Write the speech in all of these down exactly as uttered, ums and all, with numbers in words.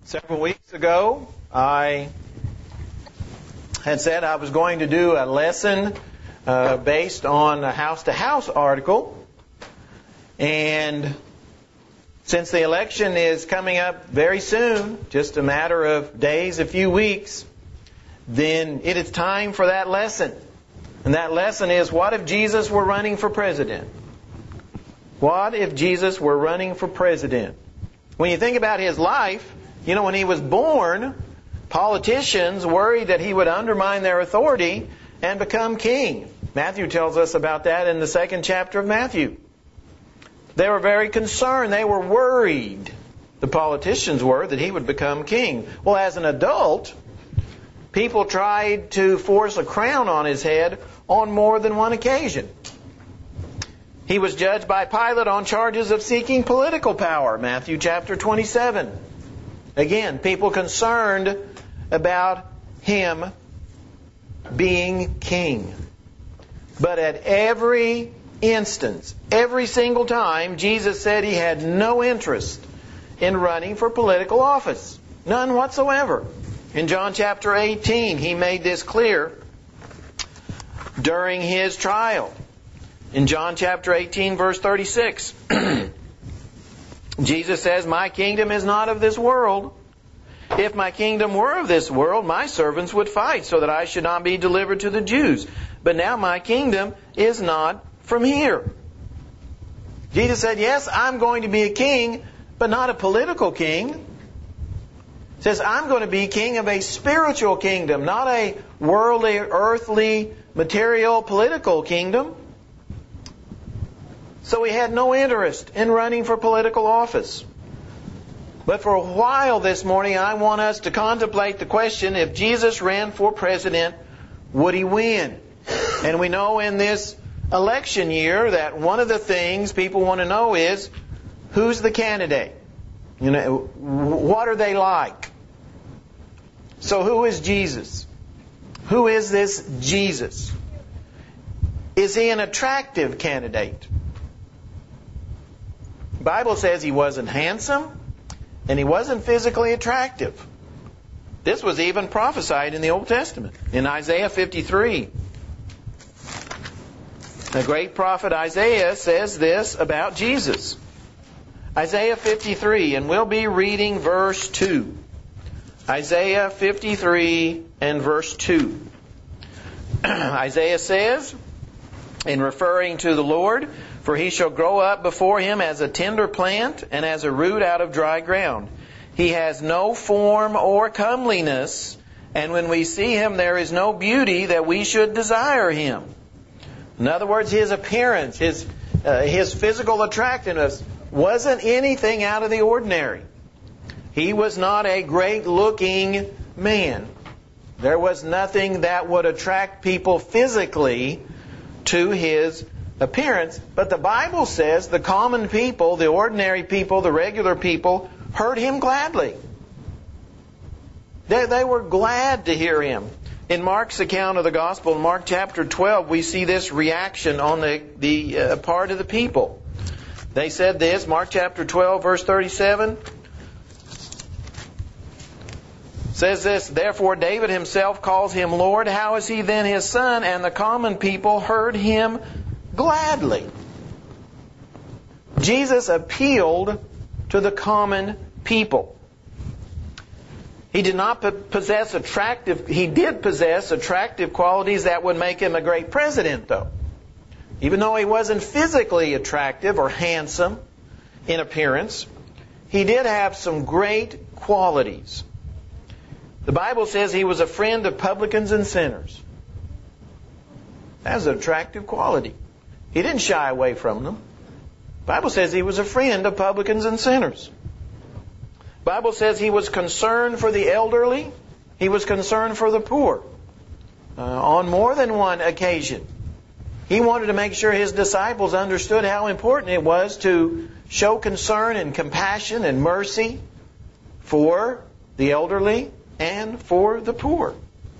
Several weeks ago, I had said I was going to do a lesson uh, based on a house-to-house article. And since the election is coming up very soon, just a matter of days, a few weeks, then it is time for that lesson. And that lesson is, what if Jesus were running for president? What if Jesus were running for president? When you think about His life, you know, when He was born, politicians worried that He would undermine their authority and become king. Matthew tells us about that in the second chapter of Matthew. They were very concerned. They were worried, the politicians were, that He would become king. Well, as an adult, people tried to force a crown on His head on more than one occasion. He was judged by Pilate on charges of seeking political power, Matthew chapter twenty-seven. Again, people concerned about Him being king. But at every instance, every single time, Jesus said He had no interest in running for political office. None whatsoever. In John chapter eighteen, He made this clear during His trial. In John chapter eighteen, verse thirty-six, Jesus says, "My kingdom is not of this world. If my kingdom were of this world, my servants would fight so that I should not be delivered to the Jews. But now my kingdom is not from here." Jesus said, yes, I'm going to be a king, but not a political king. He says, I'm going to be king of a spiritual kingdom, not a worldly, earthly, material, political kingdom. So He had no interest in running for political office. But for a while this morning, I want us to contemplate the question, if Jesus ran for president, would He win? And we know in this election year that one of the things people want to know is, who's the candidate? You know, what are they like? So who is Jesus? Who is this Jesus? Is He an attractive candidate? The Bible says He wasn't handsome and He wasn't physically attractive. This was even prophesied in the Old Testament. In Isaiah fifty-three, the great prophet Isaiah says this about Jesus. Isaiah fifty-three, and we'll be reading verse two. Isaiah fifty-three and verse two. Isaiah says, in referring to the Lord, "For He shall grow up before Him as a tender plant and as a root out of dry ground. He has no form or comeliness, and when we see Him there is no beauty that we should desire Him." In other words, His appearance, His, uh, his physical attractiveness wasn't anything out of the ordinary. He was not a great-looking man. There was nothing that would attract people physically to His appearance. But the Bible says the common people, the ordinary people, the regular people, heard Him gladly. They, they were glad to hear Him. In Mark's account of the Gospel, in Mark chapter twelve, we see this reaction on the, the uh, part of the people. They said this, Mark chapter twelve, verse thirty-seven, says this, "Therefore David himself calls Him Lord. How is He then His son?" And the common people heard Him gladly. Jesus appealed to the common people. He did not possess attractive, He did possess attractive qualities that would make Him a great president, though. Even though He wasn't physically attractive or handsome in appearance, He did have some great qualities. The Bible says He was a friend of publicans and sinners. That's an attractive quality. He didn't shy away from them. The Bible says He was a friend of publicans and sinners. The Bible says He was concerned for the elderly. He was concerned for the poor. Uh, on more than one occasion, He wanted to make sure His disciples understood how important it was to show concern and compassion and mercy for the elderly and for the poor.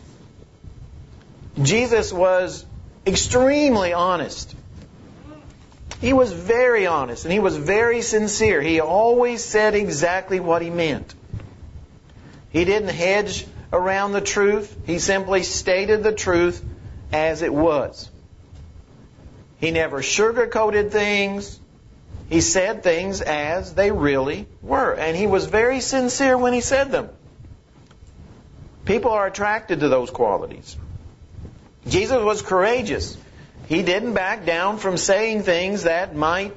Jesus was extremely honest. He was very honest and He was very sincere. He always said exactly what He meant. He didn't hedge around the truth. He simply stated the truth as it was. He never sugarcoated things. He said things as they really were. And he was very sincere when he said them. People are attracted to those qualities. Jesus was courageous. He didn't back down from saying things that might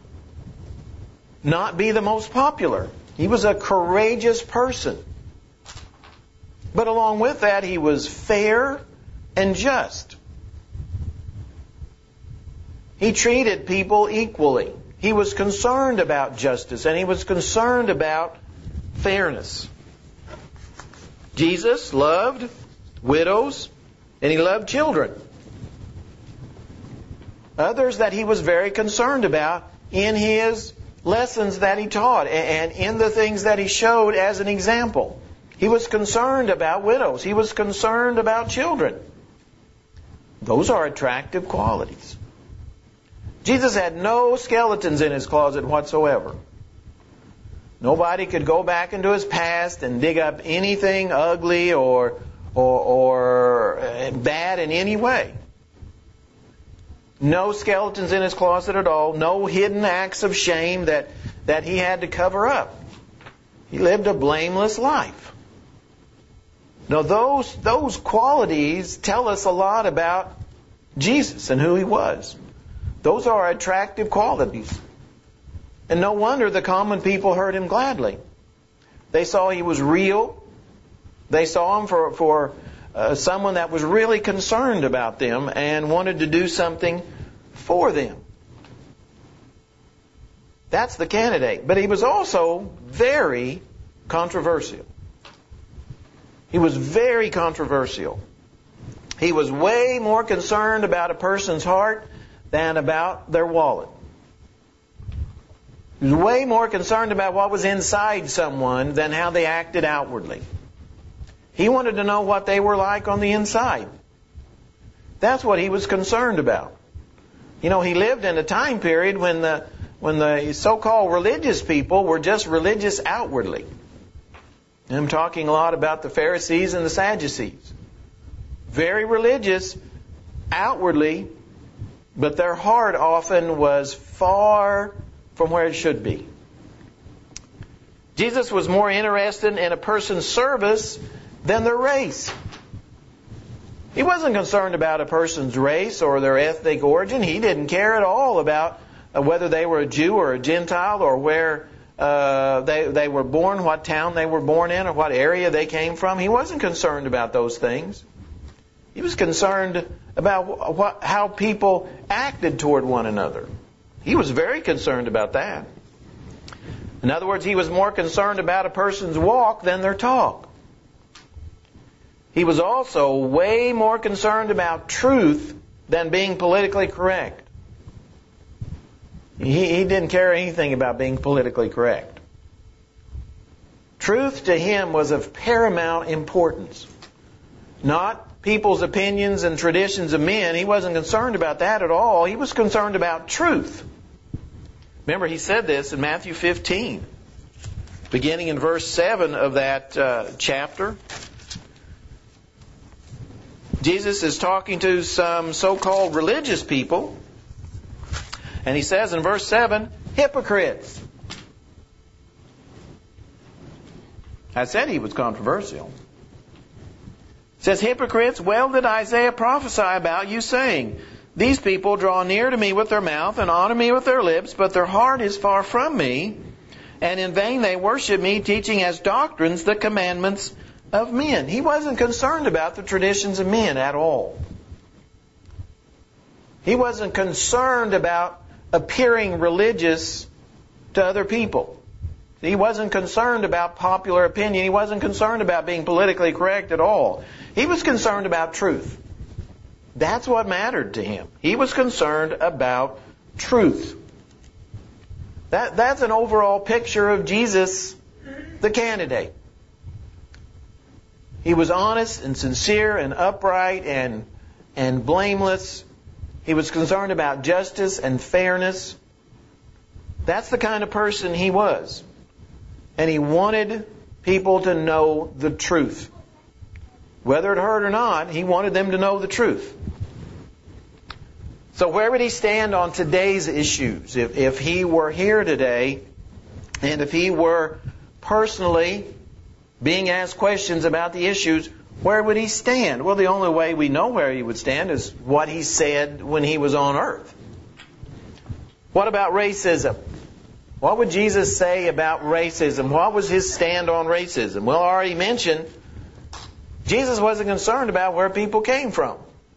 not be the most popular. He was a courageous person. But along with that, he was fair and just. He treated people equally. He was concerned about justice, and he was concerned about fairness. Jesus loved widows, and he loved children. Others that he was very concerned about in his lessons that he taught and in the things that he showed as an example. He was concerned about widows. He was concerned about children. Those are attractive qualities. Jesus had no skeletons in his closet whatsoever. Nobody could go back into his past and dig up anything ugly or, or, or bad in any way. No skeletons in his closet at all. No hidden acts of shame that, that he had to cover up. He lived a blameless life. Now those, those qualities tell us a lot about Jesus and who he was. Those are attractive qualities. And no wonder the common people heard him gladly. They saw he was real. They saw him for, for uh, someone that was really concerned about them and wanted to do something for them. That's the candidate. But he was also very controversial. He was very controversial. He was way more concerned about a person's heart than about their wallet. He was way more concerned about what was inside someone than how they acted outwardly. He wanted to know what they were like on the inside. That's what he was concerned about. You know, he lived in a time period when the when the so-called religious people were just religious outwardly. And I'm talking a lot about the Pharisees and the Sadducees. Very religious outwardly, but their heart often was far from where it should be. Jesus was more interested in a person's service than their race. He wasn't concerned about a person's race or their ethnic origin. He didn't care at all about whether they were a Jew or a Gentile or where uh, they, they were born, what town they were born in or what area they came from. He wasn't concerned about those things. He was concerned about what, how people acted toward one another. He was very concerned about that. In other words, he was more concerned about a person's walk than their talk. He was also way more concerned about truth than being politically correct. He, he didn't care anything about being politically correct. Truth to him was of paramount importance. Not people's opinions and traditions of men. He wasn't concerned about that at all. He was concerned about truth. Remember, he said this in Matthew fifteen, beginning in verse seven of that uh, chapter. Jesus is talking to some so-called religious people, and he says in verse seven, hypocrites. I said he was controversial. It says, hypocrites, well did Isaiah prophesy about you, saying, these people draw near to me with their mouth and honor me with their lips, but their heart is far from me, and in vain they worship me, teaching as doctrines the commandments of men. He wasn't concerned about the traditions of men at all. He wasn't concerned about appearing religious to other people. He wasn't concerned about popular opinion. He wasn't concerned about being politically correct at all. He was concerned about truth. That's what mattered to him. He was concerned about truth. That, that's an overall picture of Jesus, the candidate. He was honest and sincere and upright and, and blameless. He was concerned about justice and fairness. That's the kind of person he was. And he wanted people to know the truth. Whether it hurt or not, he wanted them to know the truth. So where would he stand on today's issues? If, if he were here today, and if he were personally being asked questions about the issues, where would he stand? Well, the only way we know where he would stand is what he said when he was on earth. What about racism? What would Jesus say about racism? What was his stand on racism? Well, I already mentioned, Jesus wasn't concerned about where people came from.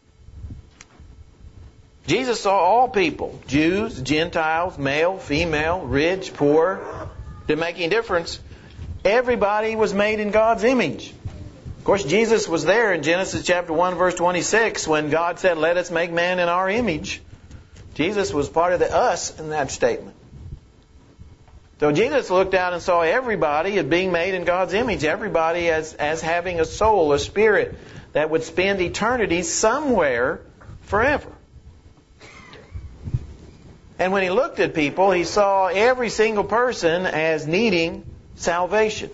Jesus saw all people, Jews, Gentiles, male, female, rich, poor. Didn't make any difference. Everybody was made in God's image. Of course, Jesus was there in Genesis chapter one, verse twenty-six, when God said, "Let us make man in our image." Jesus was part of the us in that statement. So Jesus looked out and saw everybody as being made in God's image, everybody as, as having a soul, a spirit that would spend eternity somewhere forever. And when he looked at people, he saw every single person as needing salvation.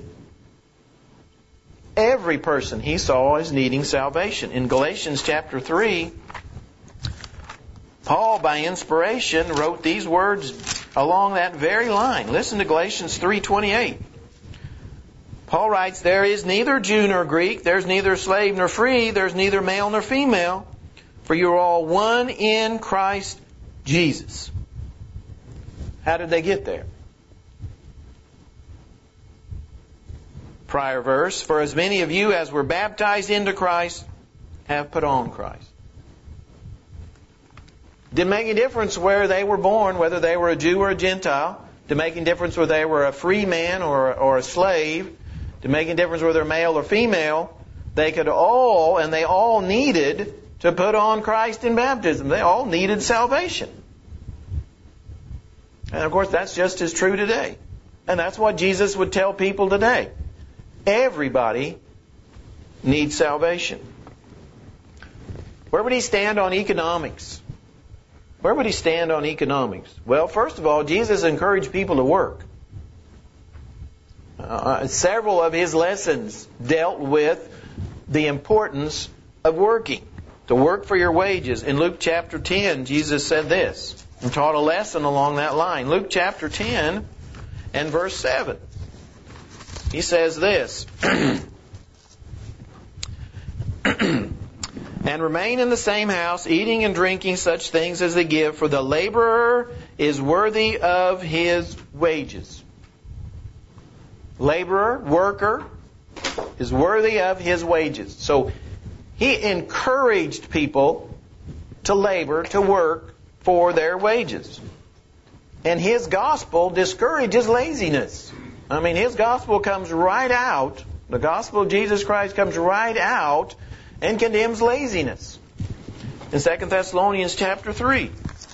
Every person he saw as needing salvation. In Galatians chapter three, Paul, by inspiration, wrote these words along that very line. Listen to Galatians three twenty-eight. Paul writes, "There is neither Jew nor Greek, there's neither slave nor free, there's neither male nor female, for you are all one in Christ Jesus." How did they get there? Prior verse, "For as many of you as were baptized into Christ have put on Christ." Didn't make any difference where they were born, whether they were a Jew or a Gentile. Didn't make any difference whether they were a free man or, or a slave. Didn't make any difference whether they're male or female. They could all, and they all needed to put on Christ in baptism. They all needed salvation. And of course, that's just as true today. And that's what Jesus would tell people today. Everybody needs salvation. Where would he stand on economics? Where would he stand on economics? Well, first of all, Jesus encouraged people to work. Uh, several of his lessons dealt with the importance of working, to work for your wages. In Luke chapter ten, Jesus said this, and taught a lesson along that line. Luke chapter ten and verse seven. He says this, "And remain in the same house, eating and drinking such things as they give, for the laborer is worthy of his wages." Laborer, worker, is worthy of his wages. So he encouraged people to labor, to work for their wages. And his gospel discourages laziness. I mean, his gospel comes right out, the gospel of Jesus Christ comes right out and condemns laziness. In Second Thessalonians chapter three.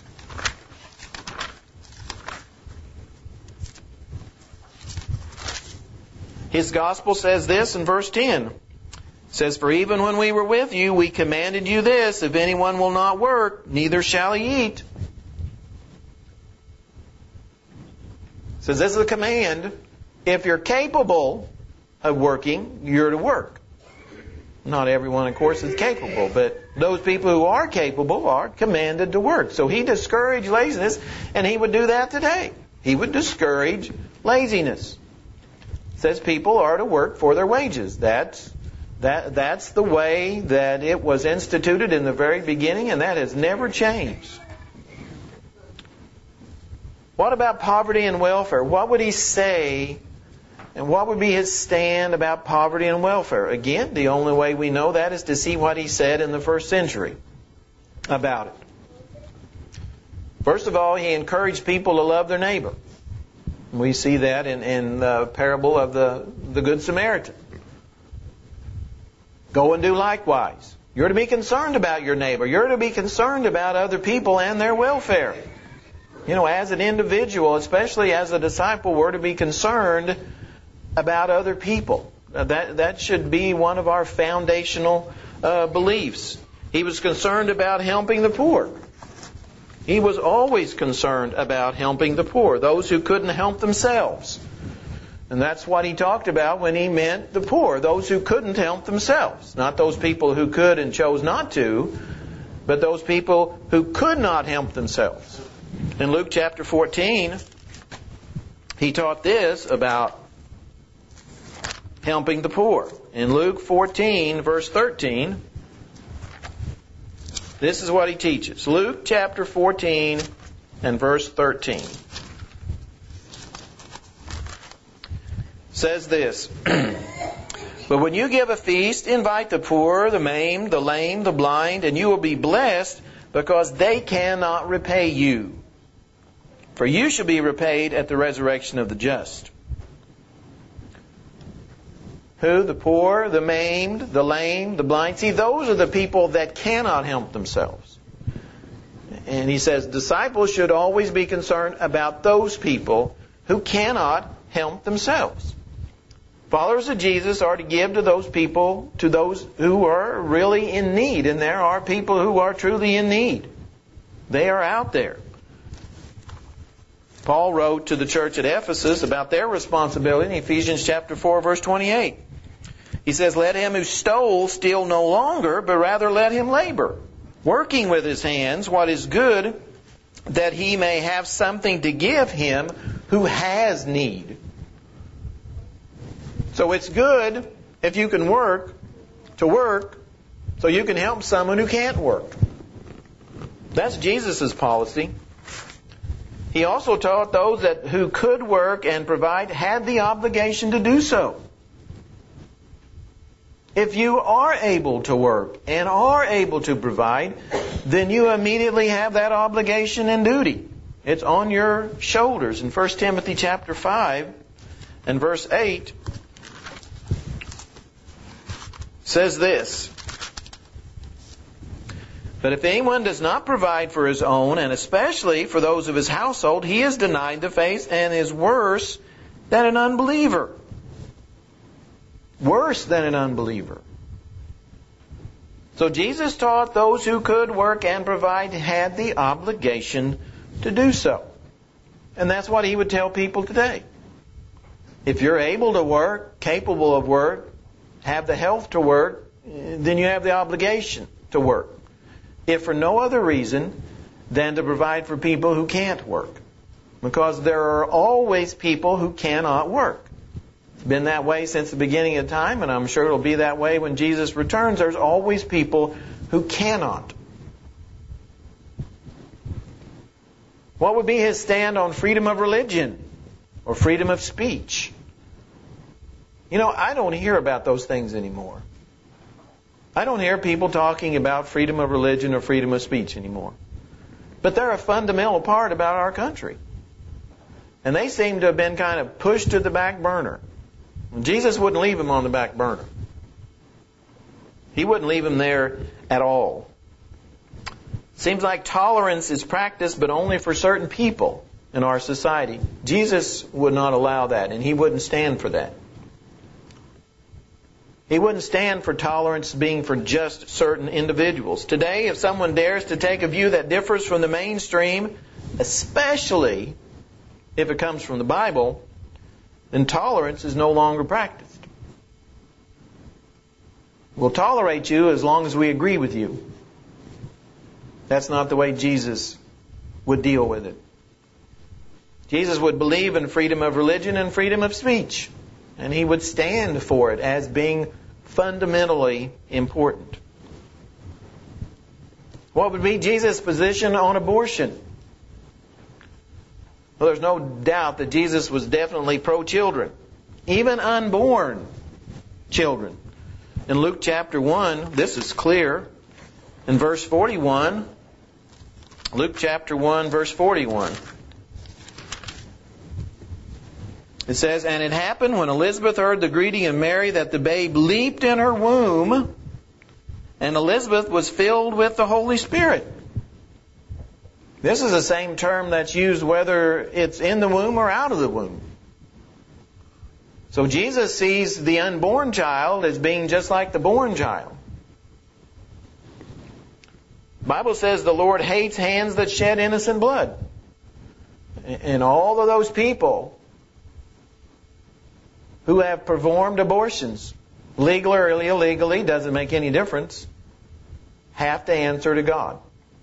His gospel says this in verse ten. It says, "For even when we were with you, we commanded you this, if anyone will not work, neither shall he eat." It says this is a command. If you're capable of working, you're to work. Not everyone, of course, is capable, but those people who are capable are commanded to work. So he discouraged laziness, and he would do that today. He would discourage laziness. It says people are to work for their wages. That's, that, that's the way that it was instituted in the very beginning, and that has never changed. What about poverty and welfare? What would he say, and what would be his stand about poverty and welfare? Again, the only way we know that is to see what he said in the first century about it. First of all, he encouraged people to love their neighbor. We see that in, in the parable of the, the Good Samaritan. Go and do likewise. You're to be concerned about your neighbor. You're to be concerned about other people and their welfare. You know, as an individual, especially as a disciple, we're to be concerned about other people. That that should be one of our foundational uh, beliefs. He was concerned about helping the poor. He was always concerned about helping the poor, those who couldn't help themselves. And that's what he talked about when he meant the poor, those who couldn't help themselves. Not those people who could and chose not to, but those people who could not help themselves. In Luke chapter fourteen, he taught this about helping the poor. In Luke fourteen, verse thirteen, this is what he teaches. Luke chapter fourteen and verse thirteen. Says this, but when you give a feast, invite the poor, the maimed, the lame, the blind, and you will be blessed, because they cannot repay you. For you shall be repaid at the resurrection of the just. Who? The poor, the maimed, the lame, the blind. See, those are the people that cannot help themselves. And he says disciples should always be concerned about those people who cannot help themselves. Followers of Jesus are to give to those people, to those who are really in need. And there are people who are truly in need. They are out there. Paul wrote to the church at Ephesus about their responsibility in Ephesians chapter four, verse twenty-eight. He says, let him who stole steal no longer, but rather let him labor, working with his hands what is good, that he may have something to give him who has need. So it's good if you can work, to work, so you can help someone who can't work. That's Jesus' policy. He also taught those that who could work and provide had the obligation to do so. If you are able to work and are able to provide, then you immediately have that obligation and duty. It's on your shoulders. In First Timothy chapter five and verse eight, says this, but if anyone does not provide for his own, and especially for those of his household, he is denied the faith and is worse than an unbeliever. Worse than an unbeliever. So Jesus taught those who could work and provide had the obligation to do so. And that's what he would tell people today. If you're able to work, capable of work, have the health to work, then you have the obligation to work. If for no other reason than to provide for people who can't work. Because there are always people who cannot work. It's been that way since the beginning of time, and I'm sure it'll be that way when Jesus returns. There's always people who cannot. What would be his stand on freedom of religion or freedom of speech? You know, I don't hear about those things anymore. I don't hear people talking about freedom of religion or freedom of speech anymore. But they're a fundamental part about our country. And they seem to have been kind of pushed to the back burner. Jesus wouldn't leave them on the back burner. He wouldn't leave them there at all. Seems like tolerance is practiced, but only for certain people in our society. Jesus would not allow that, and he wouldn't stand for that. He wouldn't stand for tolerance being for just certain individuals. Today, if someone dares to take a view that differs from the mainstream, especially if it comes from the Bible, then tolerance is no longer practiced. We'll tolerate you as long as we agree with you. That's not the way Jesus would deal with it. Jesus would believe in freedom of religion and freedom of speech. And he would stand for it as being fundamentally important. What would be Jesus' position on abortion? Well, there's no doubt that Jesus was definitely pro-children, even unborn children. In Luke chapter one, this is clear. In verse forty-one, Luke chapter one, verse forty-one. It says, and it happened when Elizabeth heard the greeting of Mary that the babe leaped in her womb, and Elizabeth was filled with the Holy Spirit. This is the same term that's used whether it's in the womb or out of the womb. So Jesus sees the unborn child as being just like the born child. The Bible says the Lord hates hands that shed innocent blood. And all of those people who have performed abortions, legal or illegally, doesn't make any difference, have to answer to God.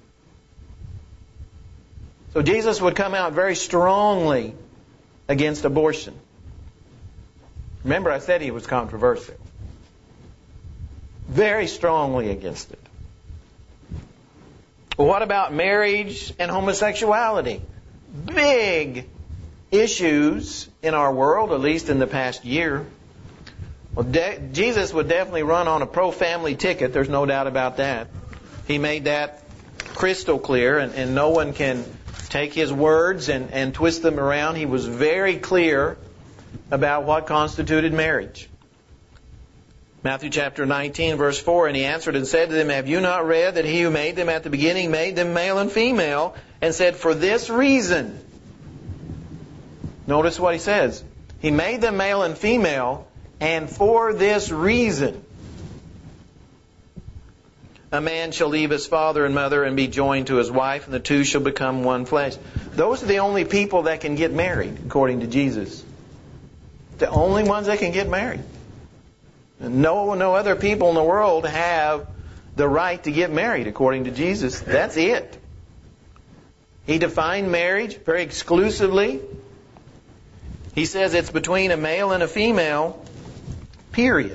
So Jesus would come out very strongly against abortion. Remember, I said he was controversial. Very strongly against it. Well, what about marriage and homosexuality? Big issues in our world, at least in the past year. Well, de- Jesus would definitely run on a pro-family ticket. There's no doubt about that. He made that crystal clear, and, and no one can take his words and, and twist them around. He was very clear about what constituted marriage. Matthew chapter nineteen, verse four, and he answered and said to them, have you not read that he who made them at the beginning made them male and female, and said, for this reason. Notice what he says. He made them male and female, and for this reason. A man shall leave his father and mother and be joined to his wife, and the two shall become one flesh. Those are the only people that can get married, according to Jesus. The only ones that can get married. No, no other people in the world have the right to get married, according to Jesus. That's it. He defined marriage very exclusively. He says it's between a male and a female, period.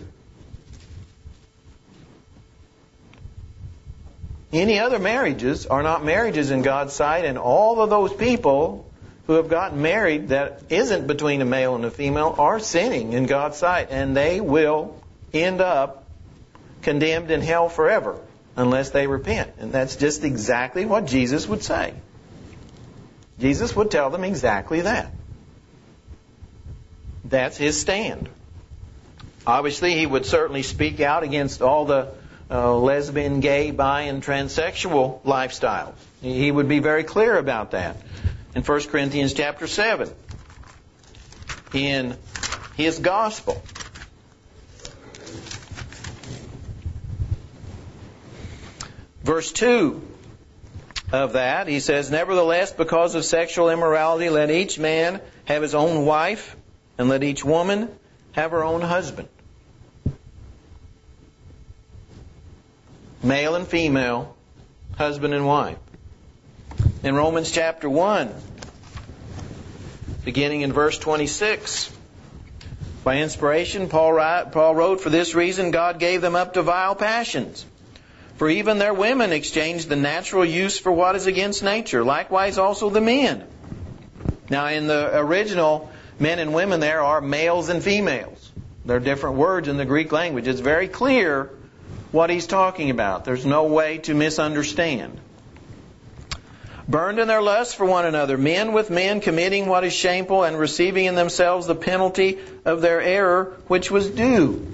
Any other marriages are not marriages in God's sight, and all of those people who have gotten married that isn't between a male and a female are sinning in God's sight, and they will end up condemned in hell forever unless they repent. And that's just exactly what Jesus would say. Jesus would tell them exactly that. That's his stand. Obviously, he would certainly speak out against all the uh, lesbian, gay, bi, and transsexual lifestyles. He would be very clear about that. In First Corinthians chapter seven, in his gospel, verse two of that, he says, nevertheless, because of sexual immorality, let each man have his own wife, and let each woman have her own husband. Male and female, husband and wife. In Romans chapter one, beginning in verse twenty-six, by inspiration, Paul wrote, for this reason God gave them up to vile passions. For even their women exchanged the natural use for what is against nature. Likewise also the men. Now in the original, men and women there are males and females. There are different words in the Greek language. It's very clear what he's talking about. There's no way to misunderstand. Burned in their lust for one another, men with men committing what is shameful and receiving in themselves the penalty of their error which was due.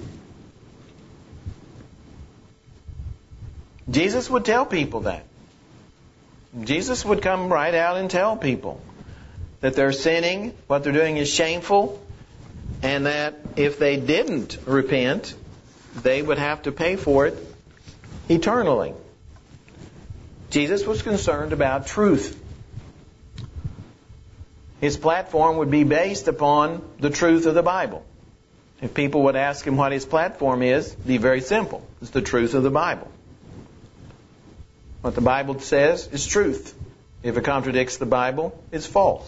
Jesus would tell people that. Jesus would come right out and tell people that they're sinning, what they're doing is shameful, and that if they didn't repent, they would have to pay for it eternally. Jesus was concerned about truth. His platform would be based upon the truth of the Bible. If people would ask him what his platform is, it'd be very simple. It's the truth of the Bible. What the Bible says is truth. If it contradicts the Bible, it's false.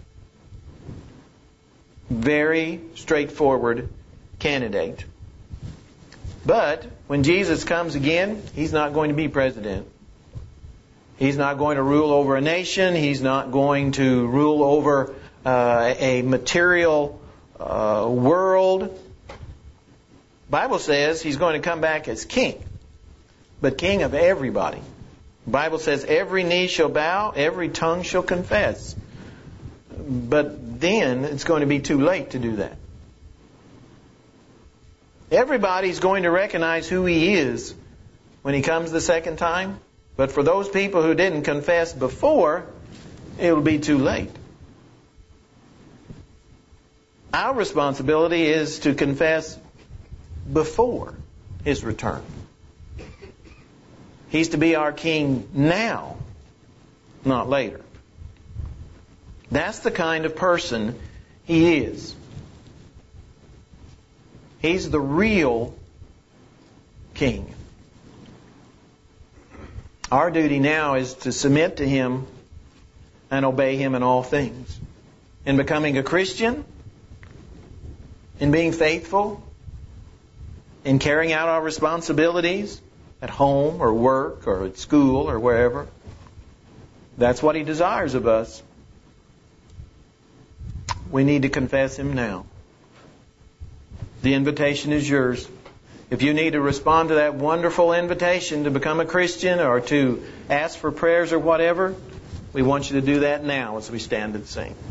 Very straightforward candidate. But when Jesus comes again, he's not going to be president. He's not going to rule over a nation. He's not going to rule over uh, a material uh, world. The Bible says he's going to come back as king, but king of everybody. The Bible says every knee shall bow, every tongue shall confess. But then it's going to be too late to do that. Everybody's going to recognize who he is when he comes the second time. But for those people who didn't confess before, it'll be too late. Our responsibility is to confess before his return. He's to be our king now, not later. That's the kind of person he is. He's the real King. Our duty now is to submit to Him and obey Him in all things. In becoming a Christian, in being faithful, in carrying out our responsibilities at home or work or at school or wherever. That's what He desires of us. We need to confess Him now. The invitation is yours. If you need to respond to that wonderful invitation to become a Christian or to ask for prayers or whatever, we want you to do that now as we stand and sing.